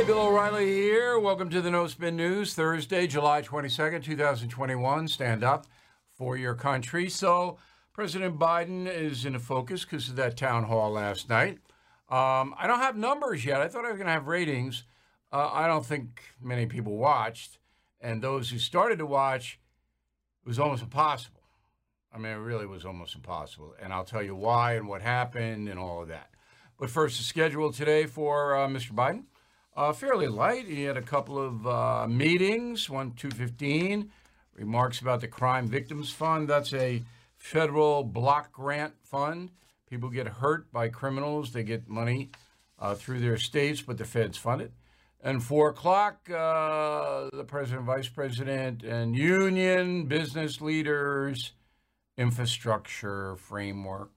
Bill O'Reilly here. Welcome to the No Spin News, Thursday, July 22nd, 2021. Stand up for your country. So President Biden is in the focus because of that town hall last night. I don't have numbers yet. I thought I was going to have ratings. I don't think many people watched. And those who started to watch, it was almost impossible. I mean, it really was almost impossible. And I'll tell you why and what happened and all of that. But first, the schedule today for Mr. Biden. Fairly light. He had a couple of meetings, one 2:15, remarks about the Crime Victims Fund. That's a federal block grant fund. People get hurt by criminals. They get money through their states, but the feds fund it. And 4 o'clock, the president, vice president, and union, business leaders, infrastructure, framework,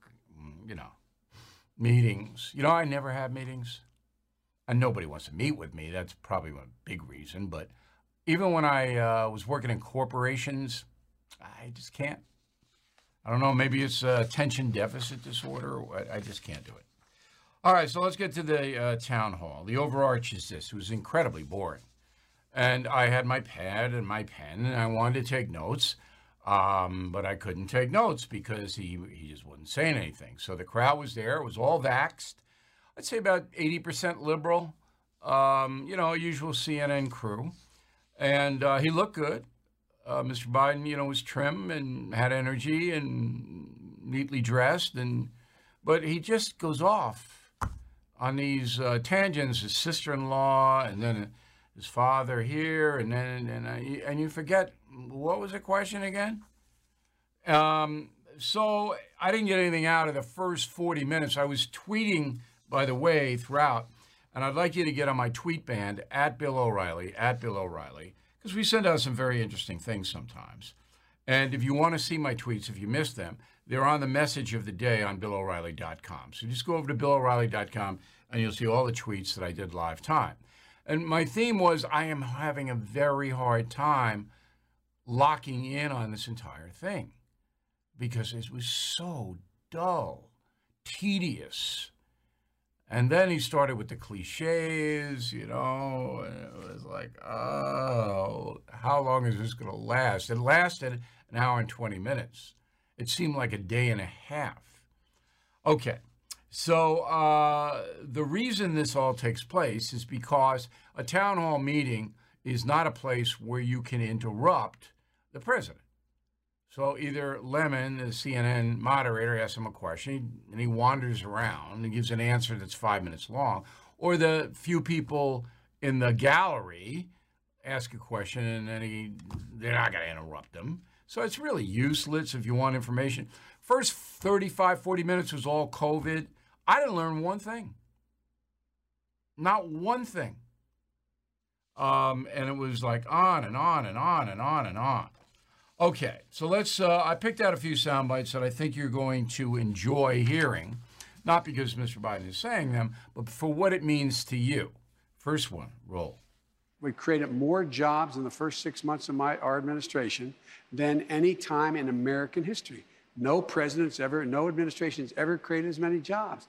meetings. I never have meetings. And nobody wants to meet with me. That's probably a big reason. But even when I was working in corporations, I just can't. I don't know. Maybe it's attention deficit disorder. Or what. I just can't do it. All right. So let's get to the town hall. The overarch is this. It was incredibly boring. And I had my pad and my pen, and I wanted to take notes. But I couldn't take notes because he just wasn't saying anything. So the crowd was there. It was all vaxxed. I'd say about 80% liberal, usual CNN crew. And he looked good. Mr. Biden, was trim and had energy and neatly dressed. But he just goes off on these tangents, his sister-in-law and then his father here. And you forget, what was the question again? So I didn't get anything out of the first 40 minutes. I was tweeting, by the way, throughout. And I'd like you to get on my tweet band, at Bill O'Reilly, because we send out some very interesting things sometimes. And if you want to see my tweets, if you missed them, they're on the message of the day on BillO'Reilly.com. So just go over to BillO'Reilly.com and you'll see all the tweets that I did live time. And my theme was I am having a very hard time locking in on this entire thing because it was so dull, tedious. And then he started with the cliches, and it was like, oh, how long is this going to last? It lasted an hour and 20 minutes. It seemed like a day and a half. Okay, so the reason this all takes place is because a town hall meeting is not a place where you can interrupt the president. So either Lemon, the CNN moderator, asks him a question, and he wanders around and gives an answer that's 5 minutes long, or the few people in the gallery ask a question, and then they're not going to interrupt them. So it's really useless if you want information. First 35, 40 minutes was all COVID. I didn't learn one thing. Not one thing. And it was like on and on and on and on and on. Okay, so let's, I picked out a few sound bites that I think you're going to enjoy hearing, not because Mr. Biden is saying them, but for what it means to you. First one, roll. We created more jobs in the first 6 months of our administration than any time in American history. No administration has ever created as many jobs.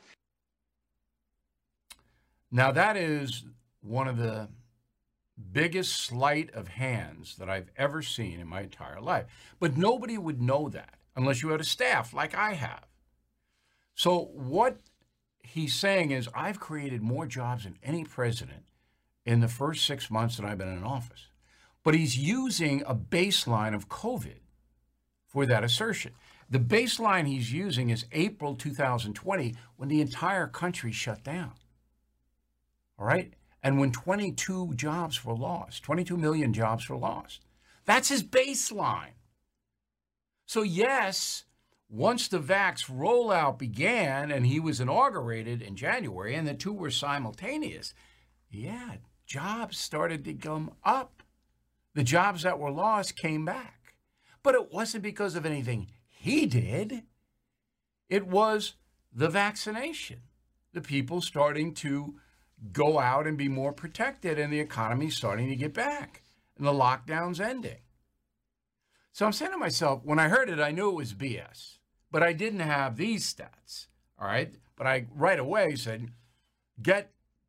Now that is one of the biggest sleight of hands that I've ever seen in my entire life. But nobody would know that unless you had a staff like I have. So what he's saying is, I've created more jobs than any president in the first 6 months that I've been in office. But he's using a baseline of COVID for that assertion. The baseline he's using is April 2020, when the entire country shut down. All right? And when 22 jobs were lost, 22 million jobs were lost. That's his baseline. So yes, once the vax rollout began and he was inaugurated in January and the two were simultaneous, yeah, jobs started to come up. The jobs that were lost came back. But it wasn't because of anything he did. It was the vaccination, the people starting to go out and be more protected, and the economy starting to get back, and the lockdown's ending. So I'm saying to myself, when I heard it, I knew it was BS, but I didn't have these stats, all right? But I right away said, get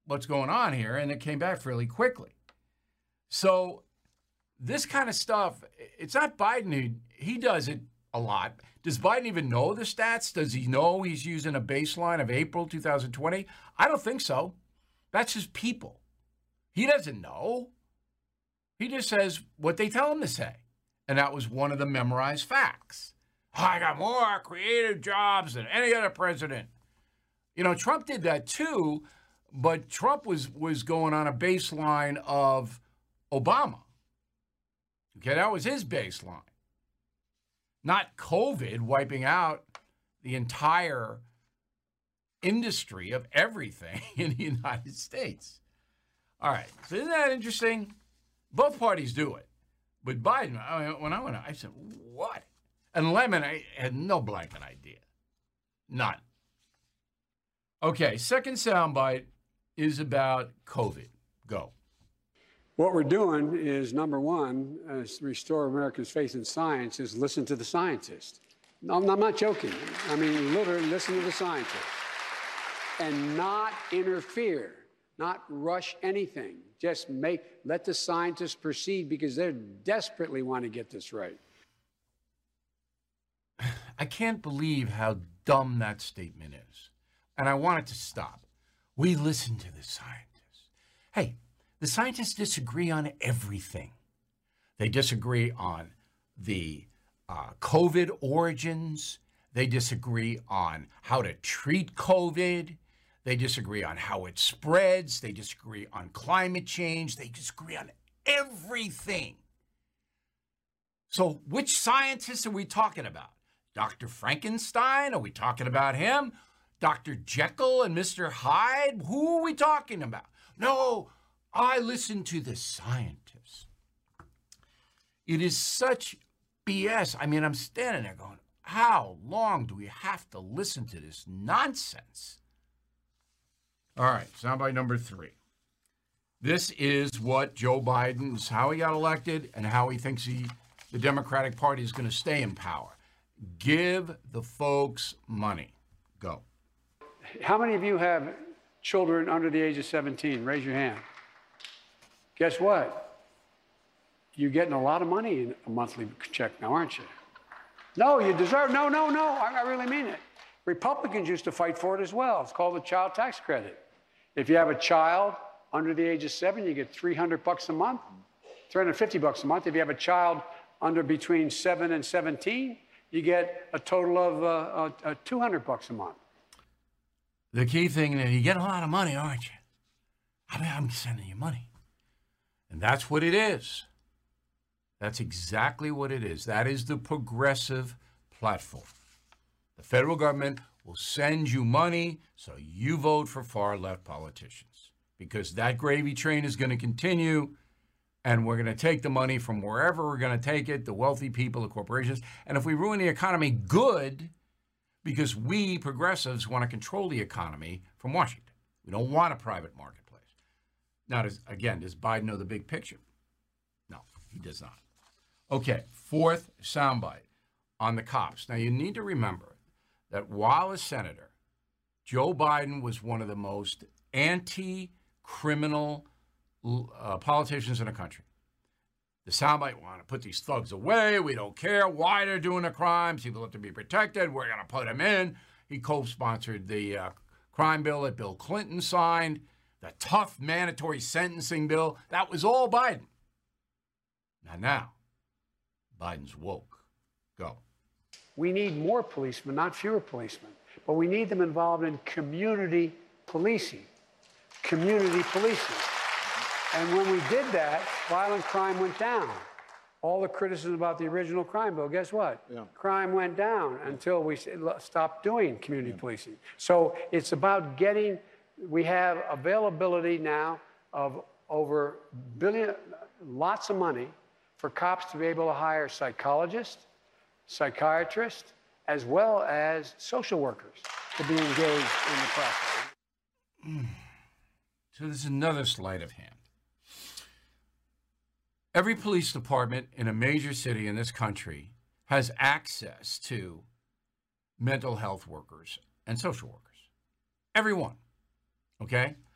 what's going on here, and it came back fairly quickly. So this kind of stuff, it's not Biden he does it a lot. Does Biden even know the stats? Does he know he's using a baseline of April 2020? I don't think so. That's his people. He doesn't know. He just says what they tell him to say. And that was one of the memorized facts. I got more creative jobs than any other president. You know, Trump did that too, but Trump was going on a baseline of Obama. Okay, that was his baseline. Not COVID wiping out the entire industry of everything in the United States. All right, so isn't that interesting? Both parties do it. But Biden, when I went, I said, what? And Lemon, I had no blanket idea. None. Okay, second soundbite is about COVID. Go. What we're doing is, number one, restore America's faith in science, is listen to the scientists. No, I'm not joking. I mean, literally listen to the scientists. And not interfere, not rush anything. Just let the scientists proceed because they desperately want to get this right. I can't believe how dumb that statement is. And I want it to stop. We listen to the scientists. Hey, the scientists disagree on everything. They disagree on the COVID origins. They disagree on how to treat COVID. They disagree on how it spreads. They disagree on climate change. They disagree on everything. So which scientists are we talking about? Dr. Frankenstein? Are we talking about him? Dr. Jekyll and Mr. Hyde? Who are we talking about? No, I listen to the scientists. It is such BS. I mean, I'm standing there going, how long do we have to listen to this nonsense? All right, soundbite number 3. This is what Joe Biden's, how he got elected and how he thinks the Democratic Party is going to stay in power. Give the folks money. Go. How many of you have children under the age of 17? Raise your hand. Guess what? You're getting a lot of money in a monthly check now, aren't you? No, you deserve, no. I really mean it. Republicans used to fight for it as well. It's called the child tax credit. If you have a child under the age of 7, you get $300 a month, $350 a month. If you have a child under between 7 and 17, you get a total of $200 a month. The key thing is you get a lot of money, aren't you? I mean, I'm sending you money. And that's what it is. That's exactly what it is. That is the progressive platform. The federal government will send you money so you vote for far-left politicians because that gravy train is going to continue, and we're going to take the money from wherever we're going to take it, the wealthy people, the corporations. And if we ruin the economy, good, because we progressives want to control the economy from Washington. We don't want a private marketplace. Now, does Biden know the big picture? No, he does not. Okay, fourth soundbite on the cops. Now, you need to remember that while a senator, Joe Biden was one of the most anti-criminal politicians in the country. The soundbite want to put these thugs away. We don't care why they're doing the crimes. People have to be protected. We're going to put them in. He co-sponsored the crime bill that Bill Clinton signed, the tough mandatory sentencing bill. That was all Biden. Now, Biden's woke. Go. We need more policemen, not fewer policemen. But we need them involved in community policing. Community policing. And when we did that, violent crime went down. All the criticism about the original crime bill, guess what? Yeah. Crime went down until we stopped doing community policing. So it's about we have availability now of over lots of money for cops to be able to hire psychologists, psychiatrists, as well as social workers to be engaged in the process. So there's another sleight of hand. Every police department in a major city in this country has access to mental health workers and social workers. Every one. Okay?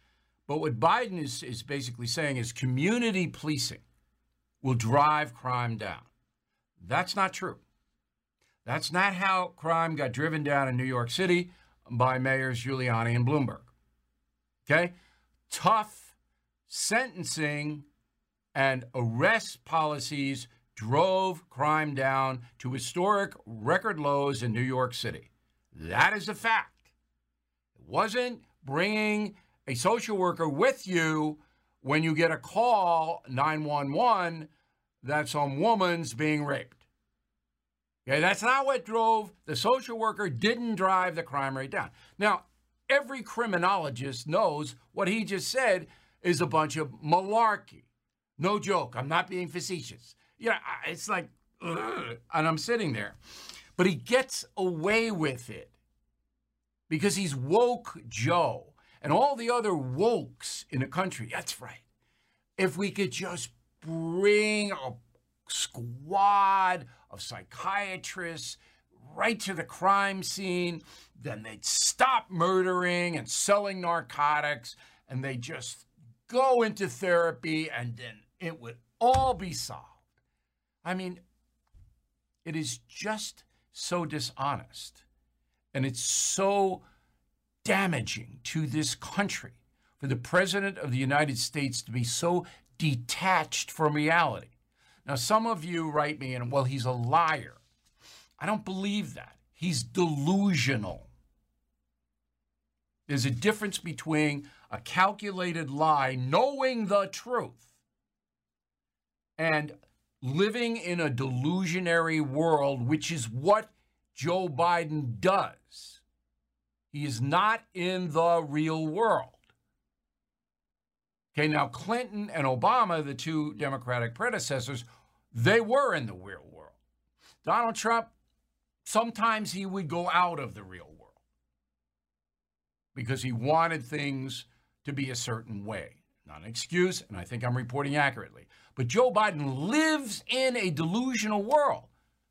But what Biden is basically saying is community policing will drive crime down. That's not true. That's not how crime got driven down in New York City by mayors Giuliani and Bloomberg. Okay? Tough sentencing and arrest policies drove crime down to historic record lows in New York City. That is a fact. It wasn't bringing a social worker with you when you get a call, 911, that some woman's being raped. Okay, that's not what drove the social worker, didn't drive the crime rate down. Now, every criminologist knows what he just said is a bunch of malarkey. No joke. I'm not being facetious. You know, it's like, ugh, and I'm sitting there. But he gets away with it because he's woke Joe and all the other wokes in the country. That's right. If we could just bring a squad of psychiatrists right to the crime scene, then they'd stop murdering and selling narcotics, and they just go into therapy, and then it would all be solved. I mean, it is just so dishonest, and it's so damaging to this country for the President of the United States to be so detached from reality. Now, some of you write me and, well, he's a liar. I don't believe that. He's delusional. There's a difference between a calculated lie, knowing the truth, and living in a delusionary world, which is what Joe Biden does. He is not in the real world. Okay, now Clinton and Obama, the two Democratic predecessors, they were in the real world. Donald Trump, sometimes he would go out of the real world because he wanted things to be a certain way. Not an excuse, and I think I'm reporting accurately. But Joe Biden lives in a delusional world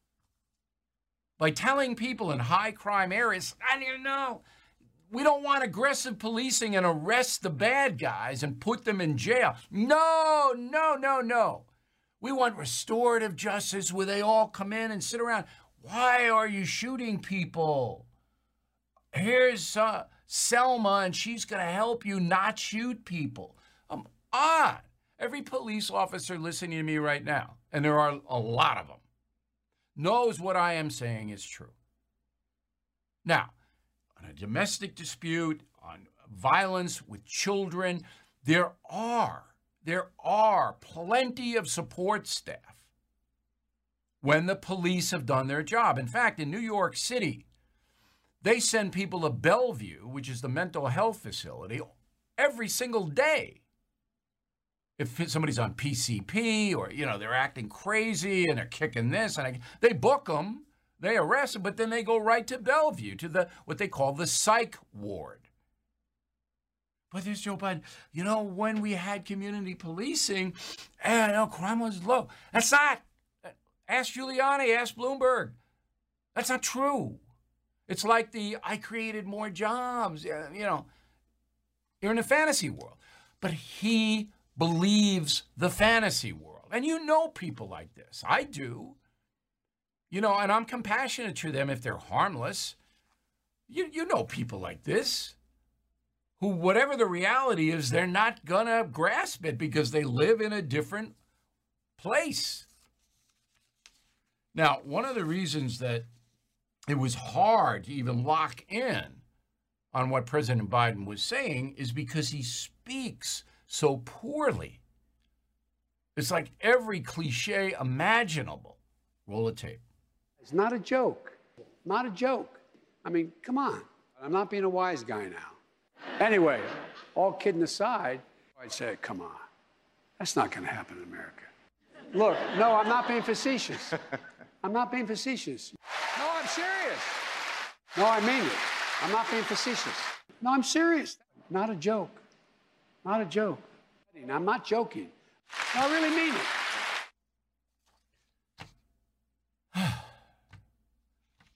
by telling people in high crime areas, I don't know, we don't want aggressive policing and arrest the bad guys and put them in jail. No, no, no, no. We want restorative justice where they all come in and sit around. Why are you shooting people? Here's Selma, and she's going to help you not shoot people. Every police officer listening to me right now, and there are a lot of them, knows what I am saying is true. Now, on a domestic dispute, on violence with children, there are plenty of support staff when the police have done their job. In fact, in New York City, they send people to Bellevue, which is the mental health facility, every single day. If somebody's on PCP or, you know, they're acting crazy and they're kicking this, and they book them. They arrest them, but then they go right to Bellevue, to what they call the psych ward. But there's Joe Biden. You know, when we had community policing, crime was low. That's not. Ask Giuliani, ask Bloomberg. That's not true. It's like I created more jobs. You know, you're in a fantasy world. But he believes the fantasy world. And you know people like this. I do. You know, and I'm compassionate to them if they're harmless. You know people like this who, whatever the reality is, they're not going to grasp it because they live in a different place. Now, one of the reasons that it was hard to even lock in on what President Biden was saying is because he speaks so poorly. It's like every cliche imaginable. Roll a tape. It's not a joke. Not a joke. I mean, come on. I'm not being a wise guy now. Anyway, all kidding aside, I'd say, come on. That's not going to happen in America. Look, no, I'm not being facetious. I'm not being facetious. No, I'm serious. No, I mean it. I'm not being facetious. No, I'm serious. Not a joke. Not a joke. I'm not joking. No, I really mean it.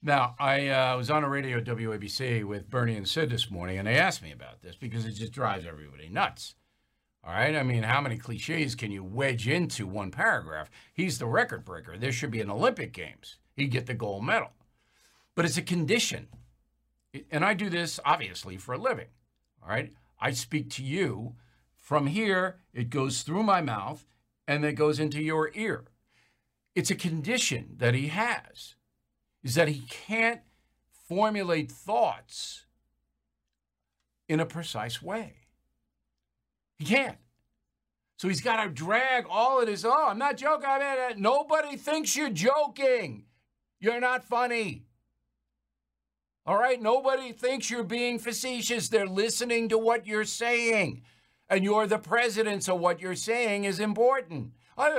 Now, I was on a radio at WABC with Bernie and Sid this morning, and they asked me about this because it just drives everybody nuts. All right? I mean, how many cliches can you wedge into one paragraph? He's the record breaker. There should be an Olympic Games. He'd get the gold medal. But it's a condition. And I do this, obviously, for a living. All right? I speak to you. From here, it goes through my mouth, and it goes into your ear. It's a condition that he has, is that he can't formulate thoughts in a precise way. He can't. So he's got to drag all of this. Oh, I'm not joking. I mean, nobody thinks you're joking. You're not funny. All right? Nobody thinks you're being facetious. They're listening to what you're saying. And you're the president, so what you're saying is important. I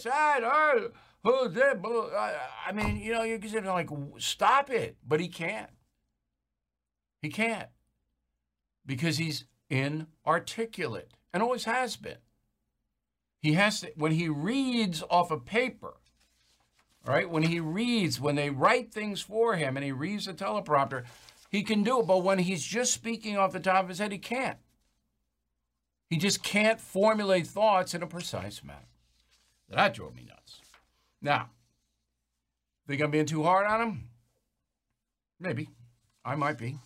mean, you know, you're like, stop it. But he can't. He can't. Because he's inarticulate and always has been. He has to, when he reads off a paper, all right, when they write things for him and he reads the teleprompter, he can do it. But when he's just speaking off the top of his head, he can't. He just can't formulate thoughts in a precise manner. That drove me nuts. Now, think I'm being too hard on him? Maybe. I might be.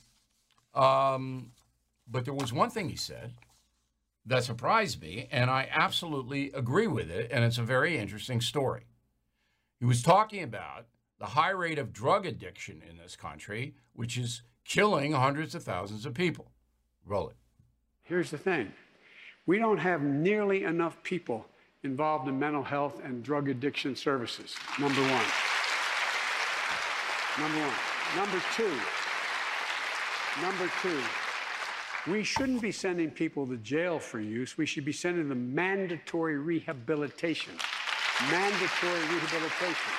But there was one thing he said that surprised me, and I absolutely agree with it, and it's a very interesting story. He was talking about the high rate of drug addiction in this country, which is killing hundreds of thousands of people. Roll it. Here's the thing. We don't have nearly enough people involved in mental health and drug addiction services, number one. Number two, we shouldn't be sending people to jail for use. We should be sending them mandatory rehabilitation. Mandatory rehabilitation.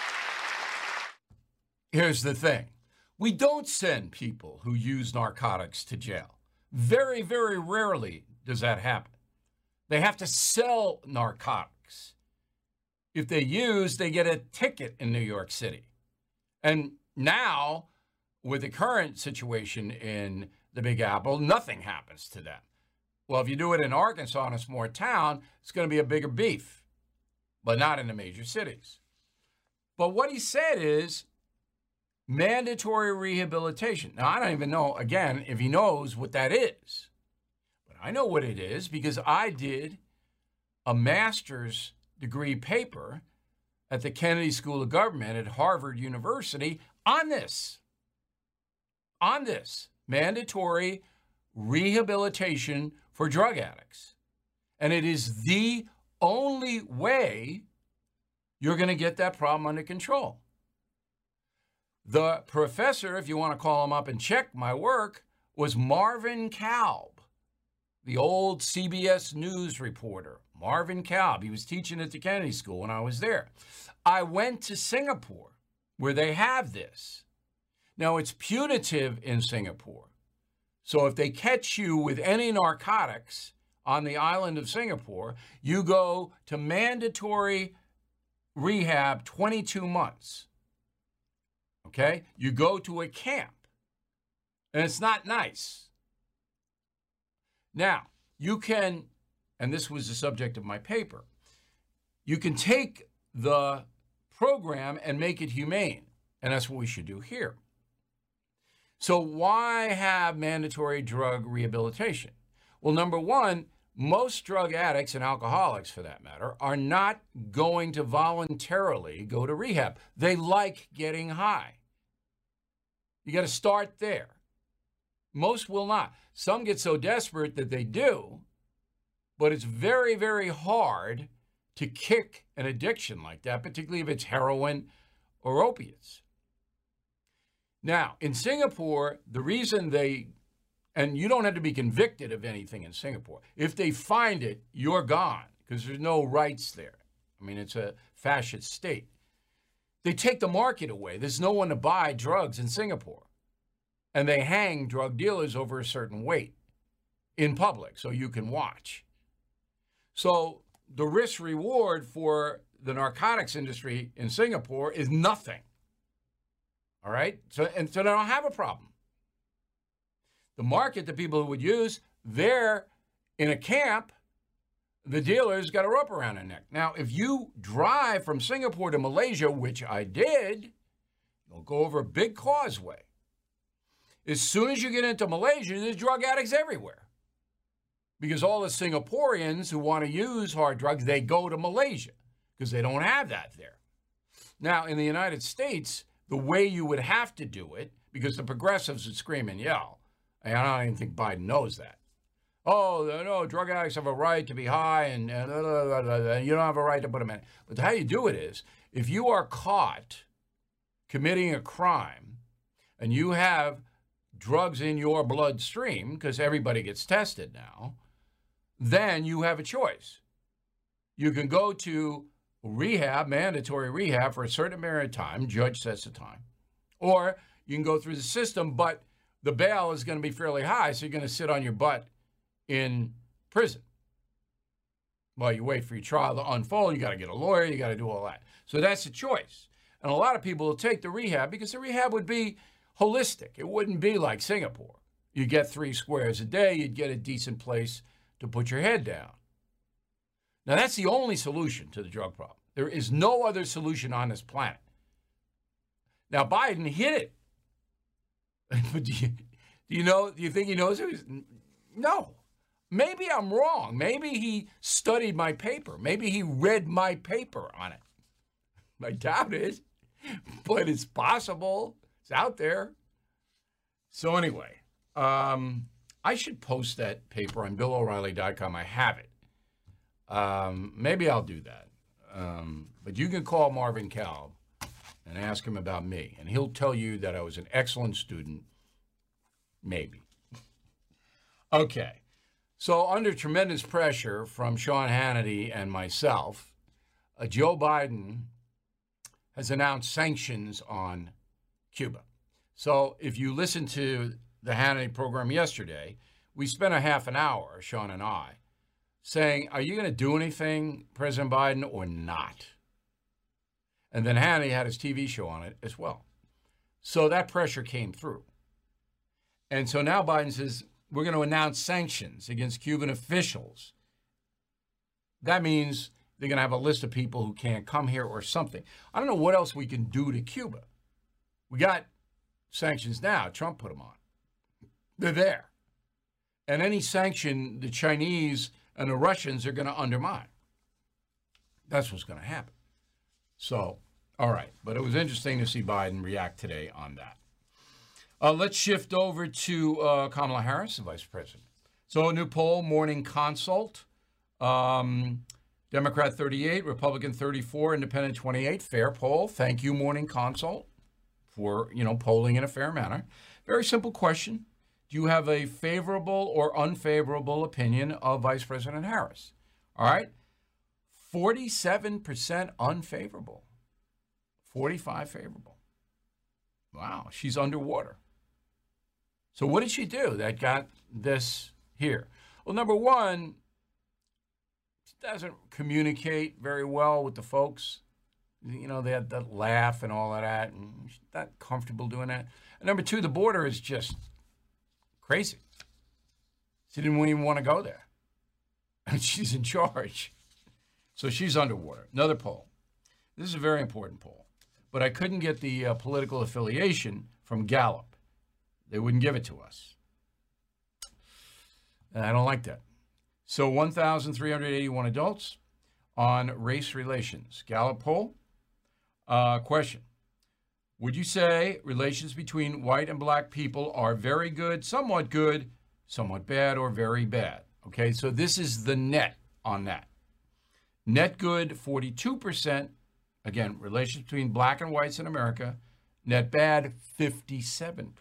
Here's the thing. We don't send people who use narcotics to jail. Very, very rarely does that happen. They have to sell narcotics. If they use, they get a ticket in New York City. And now, with the current situation in the Big Apple, nothing happens to them. Well, if you do it in Arkansas in a small town, it's going to be a bigger beef, but not in the major cities. But what he said is mandatory rehabilitation. Now, I don't even know, again, if he knows what that is. But I know what it is because I did a master's degree paper at the Kennedy School of Government at Harvard University on this mandatory rehabilitation for drug addicts. And it is the only way you're going to get that problem under control. The professor, if you want to call him up and check my work, was Marvin Kalb, the old CBS News reporter. Marvin Kalb. He was teaching at the Kennedy School when I was there. I went to Singapore, where they have this. Now, it's punitive in Singapore. So if they catch you with any narcotics on the island of Singapore, you go to mandatory rehab 22 months. Okay? You go to a camp. And it's not nice. Now, you can, and this was the subject of my paper, you can take the program and make it humane. And that's what we should do here. So why have mandatory drug rehabilitation? Well, number one, most drug addicts and alcoholics, for that matter, are not going to voluntarily go to rehab. They like getting high. You got to start there. Most will not. Some get so desperate that they do, but it's very, very hard to kick an addiction like that, particularly if it's heroin or opiates. Now, in Singapore, the reason and you don't have to be convicted of anything in Singapore. If they find it, you're gone because there's no rights there. I mean, it's a fascist state. They take the market away. There's no one to buy drugs in Singapore. And they hang drug dealers over a certain weight in public so you can watch. So the risk reward for the narcotics industry in Singapore is nothing. All right? So they don't have a problem. The market, the people who would use, they're in a camp. The dealer's got a rope around their neck. Now, if you drive from Singapore to Malaysia, which I did, you'll go over a big causeway. As soon as you get into Malaysia, there's drug addicts everywhere. Because all the Singaporeans who want to use hard drugs, they go to Malaysia because they don't have that there. Now, in the United States, the way you would have to do it, because the progressives would scream and yell, and I don't even think Biden knows that. Oh, no, drug addicts have a right to be high, and you don't have a right to put them in. But how you do it is, if you are caught committing a crime and you have drugs in your bloodstream, because everybody gets tested now, then you have a choice. You can go to rehab, mandatory rehab for a certain period of time, judge sets the time, or you can go through the system, but the bail is going to be fairly high, so you're going to sit on your butt in prison. While you wait for your trial to unfold, you got to get a lawyer, you got to do all that. So that's the choice. And a lot of people will take the rehab because the rehab would be holistic. It wouldn't be like Singapore. You get 3 squares a day, you'd get a decent place to put your head down. Now, that's the only solution to the drug problem. There is no other solution on this planet. Now, Biden hit it. But do you think he knows it? No. Maybe I'm wrong. Maybe he studied my paper. Maybe he read my paper on it. I doubt it, but it's possible. It's out there. So anyway, I should post that paper on BillO'Reilly.com. I have it. Maybe I'll do that. But you can call Marvin Kalb and ask him about me, and he'll tell you that I was an excellent student. Maybe. Okay. So under tremendous pressure from Sean Hannity and myself, Joe Biden has announced sanctions on Cuba. So if you listen to the Hannity program yesterday, we spent a half an hour, Sean and I, saying, are you going to do anything, President Biden, or not? And then Hannity had his TV show on it as well. So that pressure came through. And so now Biden says, we're going to announce sanctions against Cuban officials. That means they're going to have a list of people who can't come here or something. I don't know what else we can do to Cuba. We got sanctions now. Trump put them on. They're there. And any sanction, the Chinese and the Russians are going to undermine. That's what's going to happen. So, all right. But it was interesting to see Biden react today on that. Let's shift over to Kamala Harris, the vice president. So a new poll, Morning Consult. Democrat 38, Republican 34, Independent 28. Fair poll. Thank you, Morning Consult, for, polling in a fair manner. Very simple question. Do you have a favorable or unfavorable opinion of Vice President Harris? All right. 47% unfavorable. 45 favorable. Wow, she's underwater. So what did she do that got this here? Well, number one, she doesn't communicate very well with the folks. They had that laugh and all of that, and she's not comfortable doing that. And number two, the border is just crazy. She didn't even want to go there. And she's in charge. So she's underwater. Another poll. This is a very important poll. But I couldn't get the political affiliation from Gallup. They wouldn't give it to us. And I don't like that. So 1,381 adults on race relations. Gallup poll. Question. Would you say relations between white and black people are very good, somewhat bad, or very bad? Okay, so this is the net on that. Net good, 42%. Again, relations between black and whites in America. Net bad, 57%.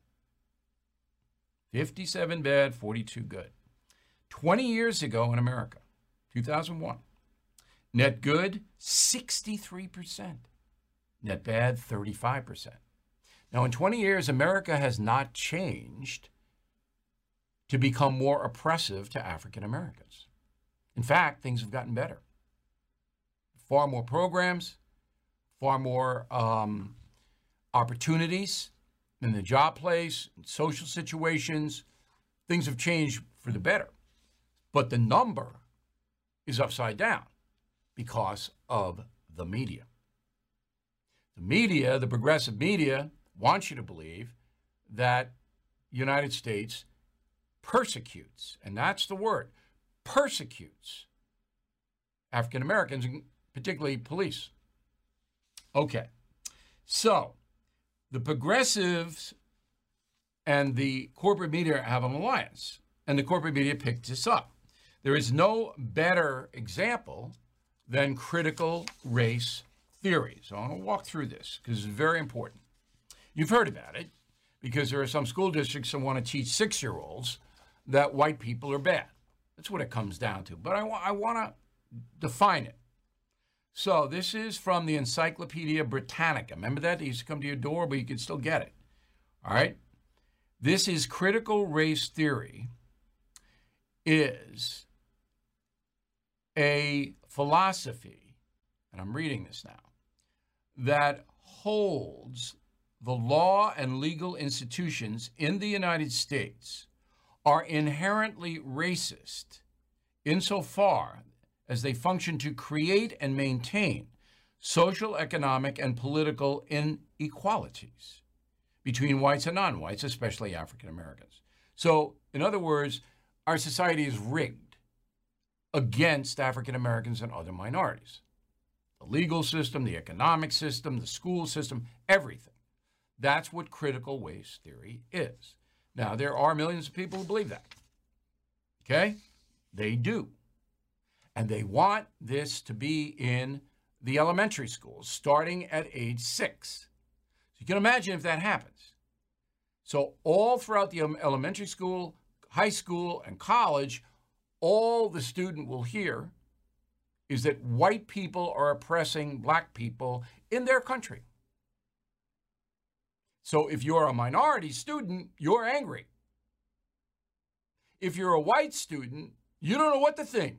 57 bad, 42 good. 20 years ago in America, 2001, net good, 63%. Net bad, 35%. Now, in 20 years, America has not changed to become more oppressive to African Americans. In fact, things have gotten better. Far more programs, far more opportunities in the job place, in social situations. Things have changed for the better. But the number is upside down because of the media. The media, the progressive media, wants you to believe that the United States persecutes, and that's the word, persecutes African Americans, and particularly police. Okay, so the progressives and the corporate media have an alliance, and the corporate media picked this up. There is no better example than critical race theory. So I'm going to walk through this because it's very important. You've heard about it because there are some school districts that want to teach 6-year-olds that white people are bad. That's what it comes down to. But I want to define it. So this is from the Encyclopedia Britannica. Remember that? They used to come to your door, but you could still get it. All right? This is critical race theory is a philosophy, and I'm reading this now, that holds the law and legal institutions in the United States are inherently racist insofar as they function to create and maintain social, economic, and political inequalities between whites and non-whites, especially African Americans. So, in other words, our society is rigged against African Americans and other minorities. The legal system, the economic system, the school system, everything. That's what critical race theory is. Now, there are millions of people who believe that. Okay? They do. And they want this to be in the elementary schools, starting at age 6. So you can imagine if that happens. So all throughout the elementary school, high school, and college, all the student will hear is that white people are oppressing black people in their country. So if you're a minority student, you're angry. If you're a white student, you don't know what to think.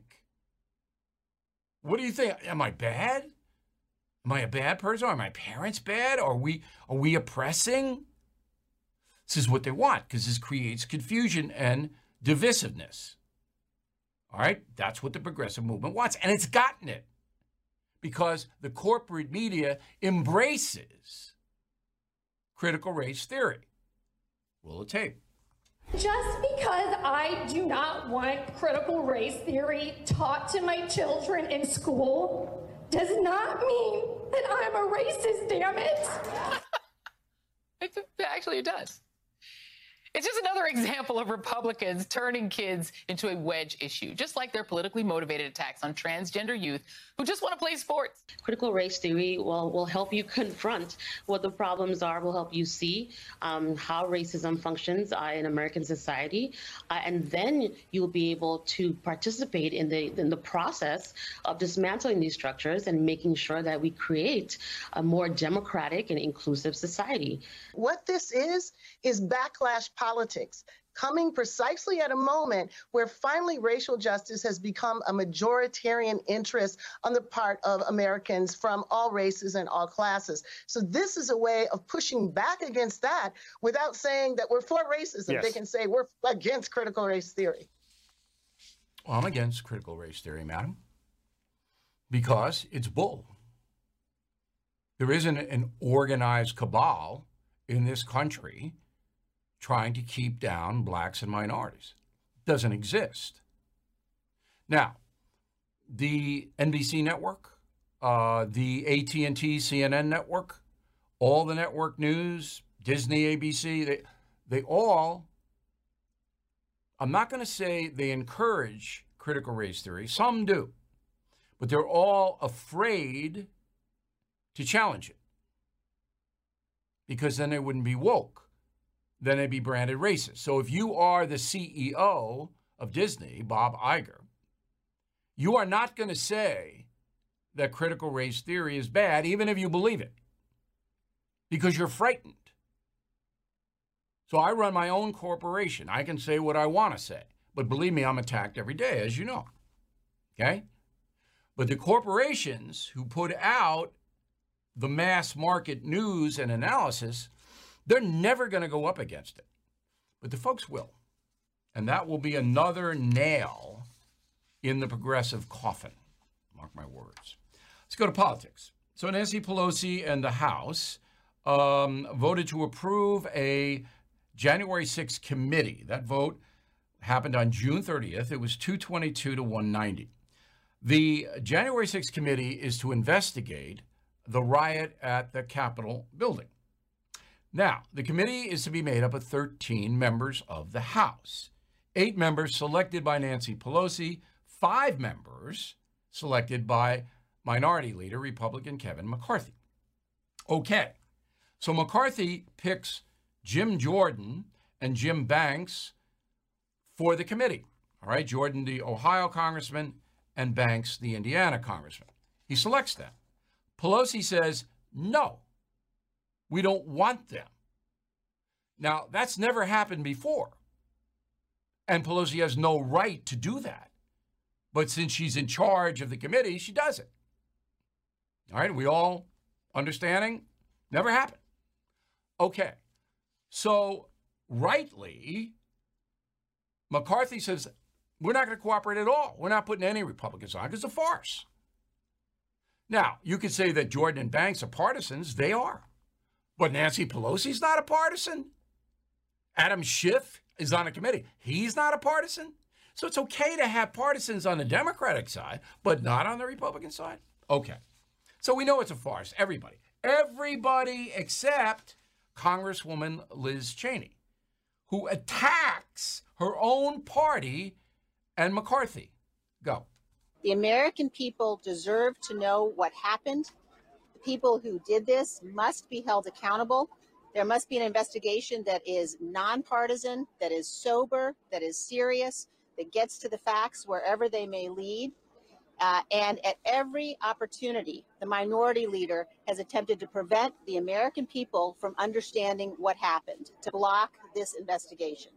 What do you think? Am I bad? Am I a bad person? Are my parents bad? Are we oppressing? This is what they want because this creates confusion and divisiveness. All right? That's what the progressive movement wants. And it's gotten it because the corporate media embraces critical race theory. Roll the tape. Just because I do not want critical race theory taught to my children in school does not mean that I'm a racist, damn it. Actually, it does. It's just another example of Republicans turning kids into a wedge issue, just like their politically motivated attacks on transgender youth who just want to play sports. Critical race theory will help you confront what the problems are, will help you see how racism functions in American society, and then you'll be able to participate in the process of dismantling these structures and making sure that we create a more democratic and inclusive society. What this is backlash politics, coming precisely at a moment where finally racial justice has become a majoritarian interest on the part of Americans from all races and all classes. So this is a way of pushing back against that without saying that we're for racism. Yes. They can say we're against critical race theory. Well, I'm against critical race theory, madam, because it's bull. There isn't an organized cabal in this country trying to keep down blacks and minorities. It doesn't exist. Now, the NBC network, the AT&T CNN network, all the network news, Disney, ABC, they all, I'm not going to say they encourage critical race theory. Some do. But they're all afraid to challenge it because then they wouldn't be woke. Then they'd be branded racist. So if you are the CEO of Disney, Bob Iger, you are not going to say that critical race theory is bad, even if you believe it, because you're frightened. So I run my own corporation. I can say what I want to say. But believe me, I'm attacked every day, as you know. Okay? But the corporations who put out the mass market news and analysis, they're never going to go up against it. But the folks will. And that will be another nail in the progressive coffin. Mark my words. Let's go to politics. So Nancy Pelosi and the House voted to approve a January 6th committee. That vote happened on June 30th. It was 222 to 190. The January 6th committee is to investigate the riot at the Capitol building. Now, the committee is to be made up of 13 members of the House, 8 members selected by Nancy Pelosi, 5 members selected by Minority Leader Republican Kevin McCarthy. Okay, so McCarthy picks Jim Jordan and Jim Banks for the committee. All right, Jordan, the Ohio congressman, and Banks, the Indiana congressman. He selects them. Pelosi says, no, we don't want them. Now, that's never happened before. And Pelosi has no right to do that. But since she's in charge of the committee, she does it. All right, we all understanding? Never happened. Okay, so rightly, McCarthy says, we're not going to cooperate at all. We're not putting any Republicans on because it's a farce. Now, you could say that Jordan and Banks are partisans. They are. But Nancy Pelosi's not a partisan. Adam Schiff is on a committee. He's not a partisan. So it's okay to have partisans on the Democratic side, but not on the Republican side? Okay. So we know it's a farce. Everybody. Everybody except Congresswoman Liz Cheney, who attacks her own party and McCarthy. Go. The American people deserve to know what happened. The people who did this must be held accountable. There must be an investigation that is nonpartisan, that is sober, that is serious, that gets to the facts wherever they may lead. And at every opportunity, the minority leader has attempted to prevent the American people from understanding what happened, to block this investigation.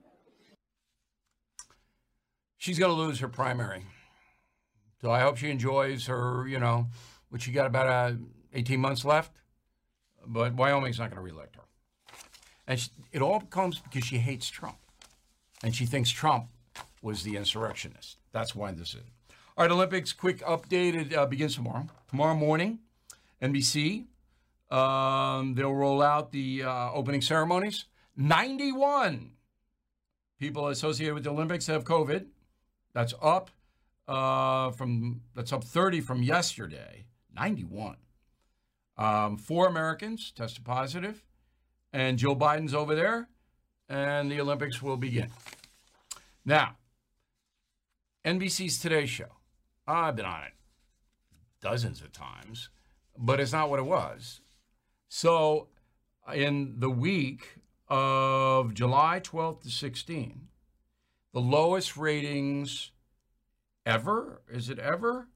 She's going to lose her primary. So I hope she enjoys her, what she got about 18 months left. But Wyoming's not going to reelect her. And it all comes because she hates Trump. And she thinks Trump was the insurrectionist. That's why this is. All right, Olympics, quick update. It begins tomorrow. Tomorrow morning, NBC, they'll roll out the opening ceremonies. 91 people associated with the Olympics have COVID. That's up up 30 from yesterday. 91. 4 Americans tested positive, and Joe Biden's over there, and the Olympics will begin. Now, NBC's Today Show. I've been on it dozens of times, but it's not what it was. So in the week of July 12th to 16th, the lowest ratings ever, is it ever?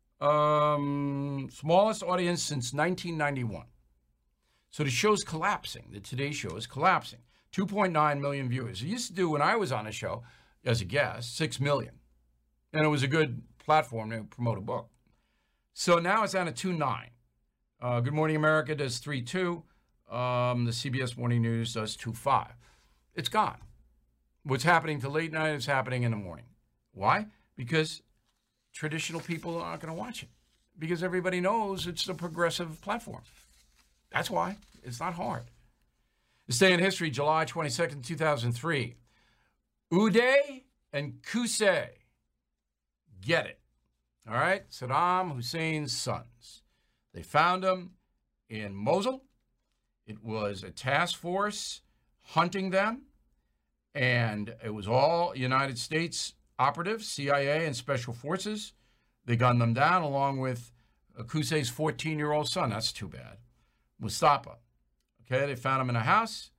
Smallest audience since 1991. So the show's collapsing. The Today Show is collapsing. 2.9 million viewers. It used to do, when I was on a show as a guest, 6 million. And it was a good platform to promote a book. So now it's down to 2.9. Good Morning America does 3.2. The CBS Morning News does 2.5. It's gone. What's happening to late night is happening in the morning. Why? Because traditional people aren't going to watch it. Because everybody knows it's the progressive platform. That's why. It's not hard. This day in history, July 22nd, 2003. Uday and Qusay. Get it. All right? Saddam Hussein's sons. They found them in Mosul. It was a task force hunting them. And it was all United States operatives, CIA and special forces. They gunned them down along with Qusay's 14-year-old son. That's too bad. Mustafa. Okay, they found him in a house.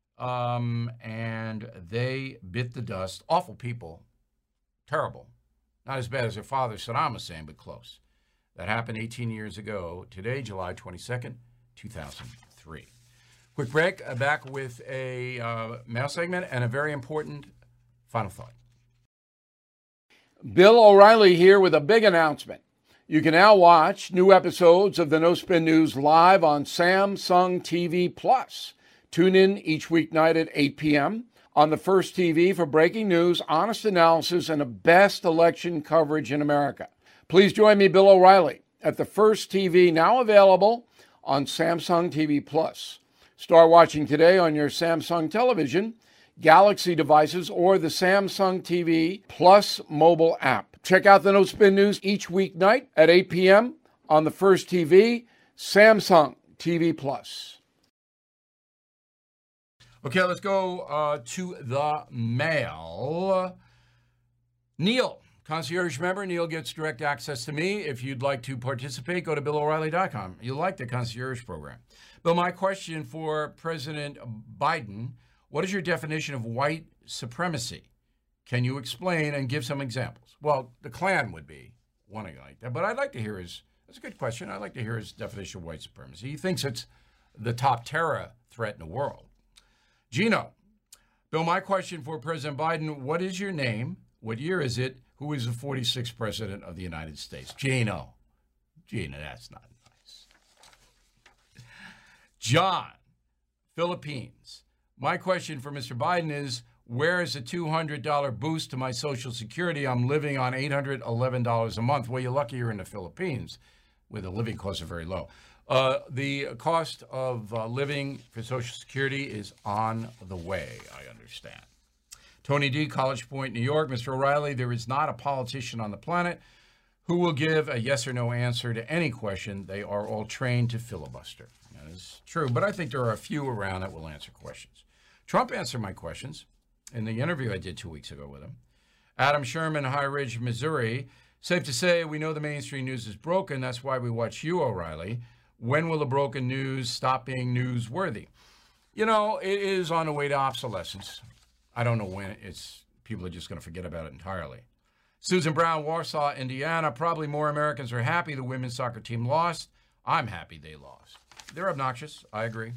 And they bit the dust. Awful people. Terrible. Not as bad as their father, Saddam Hussein, but close. That happened 18 years ago today, July 22nd, 2003. Quick break. Back with a mail segment and a very important final thought. Bill O'Reilly here with a big announcement. You can now watch new episodes of the No Spin News live on Samsung TV Plus. Tune in each weeknight at 8 p.m. on the First TV for breaking news, honest analysis, and the best election coverage in America. Please join me, Bill O'Reilly, at the First TV, now available on Samsung TV Plus. Start watching today on your Samsung television, Galaxy devices, or the Samsung TV Plus mobile app. Check out the No Spin News each weeknight at 8 p.m. on the First TV, Samsung TV Plus. Okay, let's go to the mail. Neil, concierge member. Neil gets direct access to me. If you'd like to participate, go to BillO'Reilly.com. You like the concierge program. Bill, my question for President Biden: what is your definition of white supremacy? Can you explain and give some examples? Well, the Klan would be one like that, but I'd like to hear his, that's a good question. I'd like to hear his definition of white supremacy. He thinks it's the top terror threat in the world. Gino, Bill, my question for President Biden: what is your name? What year is it? Who is the 46th president of the United States? Gino, that's not nice. John, Philippines. My question for Mr. Biden is, where is the $200 boost to my Social Security? I'm living on $811 a month. Well, you're lucky you're in the Philippines, where the living costs are very low. The cost of living for Social Security is on the way, I understand. Tony D., College Point, New York. Mr. O'Reilly, there is not a politician on the planet who will give a yes or no answer to any question. They are all trained to filibuster. That is true, but I think there are a few around that will answer questions. Trump answered my questions in the interview I did 2 weeks ago with him. Adam Sherman, High Ridge, Missouri. Safe to say, we know the mainstream news is broken. That's why we watch you, O'Reilly. When will the broken news stop being newsworthy? You know, it is on the way to obsolescence. I don't know when. People are just going to forget about it entirely. Susan Brown, Warsaw, Indiana. Probably more Americans are happy the women's soccer team lost. I'm happy they lost. They're obnoxious. I agree.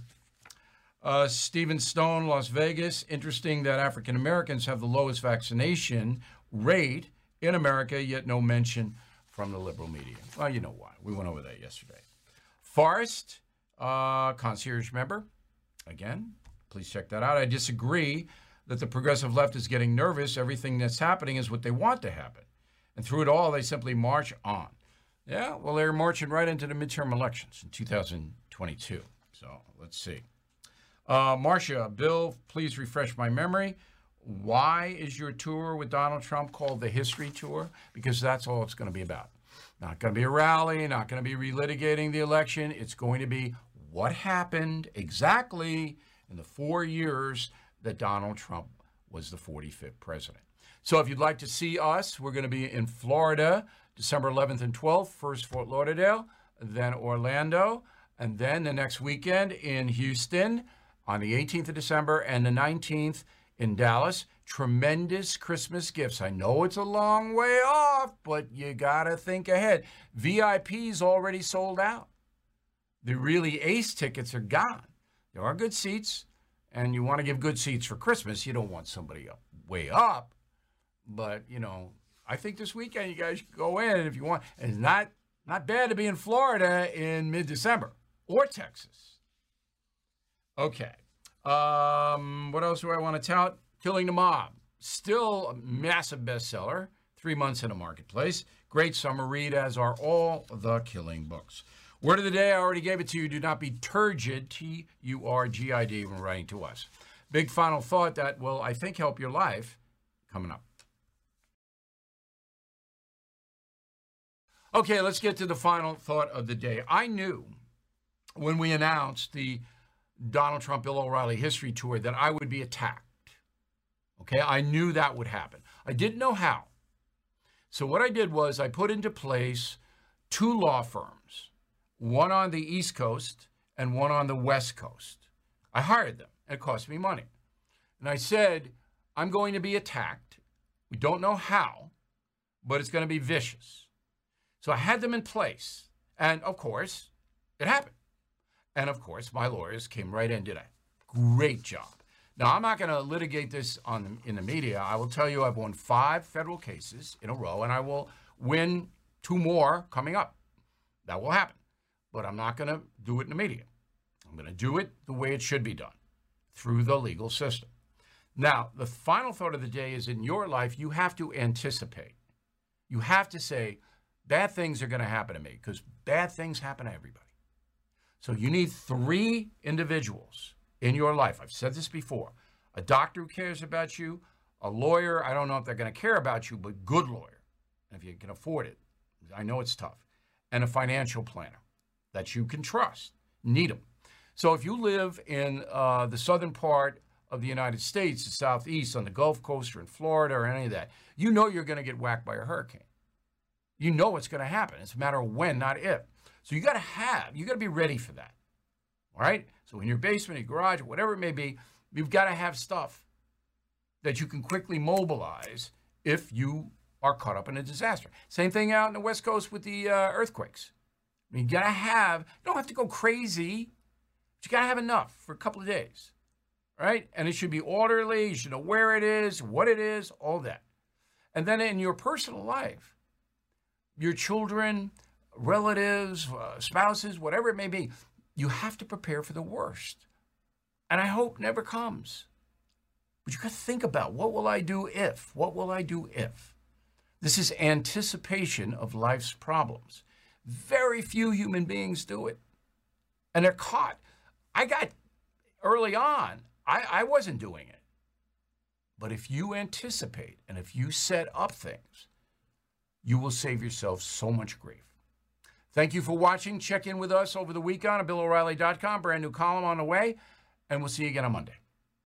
Stephen Stone, Las Vegas. Interesting that African Americans have the lowest vaccination rate in America, yet no mention from the liberal media. Well, you know why. We went over that yesterday. Forrest, concierge member. Again, please check that out. I disagree that the progressive left is getting nervous. Everything that's happening is what they want to happen. And through it all, they simply march on. Yeah, well, they're marching right into the midterm elections in 2022. So let's see. Marcia, Bill, please refresh my memory. Why is your tour with Donald Trump called the History Tour? Because that's all it's going to be about. Not going to be a rally, not going to be relitigating the election. It's going to be what happened exactly in the 4 years that Donald Trump was the 45th president. So if you'd like to see us, we're going to be in Florida, December 11th and 12th, first Fort Lauderdale, then Orlando, and then the next weekend in Houston on the 18th of December and the 19th in Dallas. Tremendous Christmas gifts. I know it's a long way off, but you got to think ahead. VIP's already sold out. The really ace tickets are gone. There are good seats, and you want to give good seats for Christmas. You don't want somebody up, way up. But, you know, I think this weekend you guys should go in if you want. And it's not bad to be in Florida in mid-December or Texas. Okay. What else do I want to tout? Killing the Mob. Still a massive bestseller. 3 months in the marketplace. Great summer read, as are all the Killing books. Word of the day, I already gave it to you. Do not be turgid, T-U-R-G-I-D, when writing to us. Big final thought that will, I think, help your life coming up. Okay, let's get to the final thought of the day. I knew when we announced the Donald Trump, Bill O'Reilly History Tour that I would be attacked. Okay, I knew that would happen. I didn't know how. So what I did was I put into place 2 law firms, one on the East Coast and one on the West Coast. I hired them, and it cost me money. And I said, I'm going to be attacked. We don't know how, but it's going to be vicious. So I had them in place. And, of course, it happened. And, of course, my lawyers came right in and did a great job. Now, I'm not going to litigate this in the media. I will tell you I've won 5 federal cases in a row, and I will win 2 more coming up. That will happen. But I'm not going to do it in the media. I'm going to do it the way it should be done, through the legal system. Now, the final thought of the day is, in your life, you have to anticipate. You have to say, bad things are going to happen to me, because bad things happen to everybody. So you need 3 individuals in your life. I've said this before. A doctor who cares about you, a lawyer, I don't know if they're going to care about you, but good lawyer, if you can afford it. I know it's tough. And a financial planner that you can trust. Need them. So if you live in the southern part of the United States, the southeast, on the Gulf Coast, or in Florida, or any of that, you know you're going to get whacked by a hurricane. You know what's going to happen. It's a matter of when, not if. So you got to be ready for that. All right? So in your basement, your garage, whatever it may be, you've got to have stuff that you can quickly mobilize if you are caught up in a disaster. Same thing out in the West Coast with the earthquakes. I mean, you got to have, you don't have to go crazy, but you got to have enough for a couple of days. Right? And it should be orderly. You should know where it is, what it is, all that. And then in your personal life, your children, relatives, spouses, whatever it may be, you have to prepare for the worst. And I hope never comes. But you got to think about, what will I do if? What will I do if? This is anticipation of life's problems. Very few human beings do it. And they're caught. Early on, I wasn't doing it. But if you anticipate and if you set up things, you will save yourself so much grief. Thank you for watching. Check in with us over the weekend on BillO'Reilly.com. Brand new column on the way. And we'll see you again on Monday.